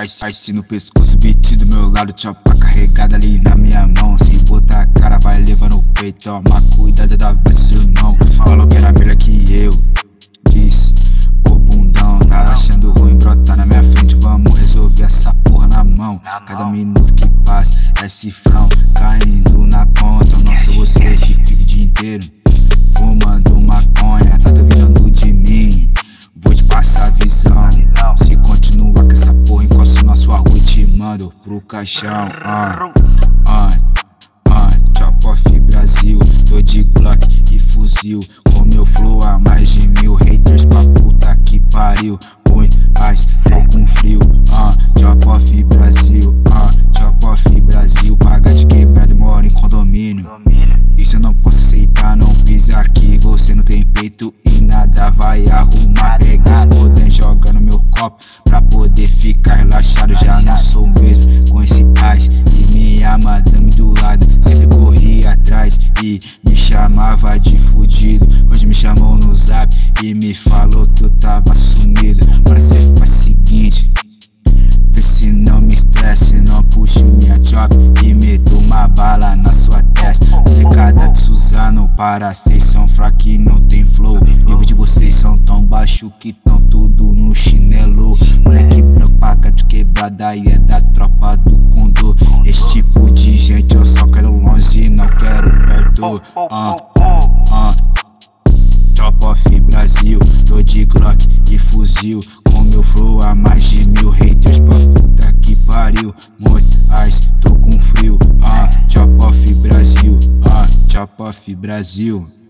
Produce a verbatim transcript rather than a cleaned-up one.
Ice, ice no pescoço, beat do meu lado, chopa carregada ali na minha mão. Se botar a cara vai levar no peito, toma cuidado da vez do irmão. Falou que era melhor que eu, disse o bundão. Tá achando ruim brotar na minha frente, vamos resolver essa porra na mão. Cada minuto que passa é cifrão caindo na conta. Eu não sou vocês que ficam o dia inteiro fumando maconha, tá duvidando de mim? Vou te passar a visão. Se continuar com essa porra, encosto na sua rua e te mando pro caixão. Ah, ah, ah, Chop Off Brasil, tô de Glock e fuzil. Com meu flow a mais de mil haters pra puta que pariu. Muito ice, tô com frio. Ah, Chop Off Brasil, ah, Chop Off Brasil. Paga de quebrado, moro em condomínio. Isso eu não posso aceitar, não pise aqui. Você não tem peito e nada vai arrumar. Pega escoda e joga no meu copo pra poder ficar relaxado. Já não sou mesmo com esse ice. E minha madame do lado sempre corria atrás e me chamava de fudido. Hoje me chamou no zap e me falou que eu tava sumido. Agora cê faz o seguinte, vê se não me estresse, não puxo minha chop e meto uma bala na sua testa. Pegada de Suzano, para vocês são fracos e não tem flow. Nível de vocês são tão baixo que tão tudo no chinelo. Moleque branco, paga de quebrada e é da tropa do Condor. Esse tipo de gente eu só quero longe e não quero perto. Ah, ah. Chop Off Brasil, tô de Glock e fuzil. Com meu flow a mais de mil haters pra puta que pariu. Muito ice, tô com frio. Ah, Chop Off Brasil, ah, Chop Off Brasil.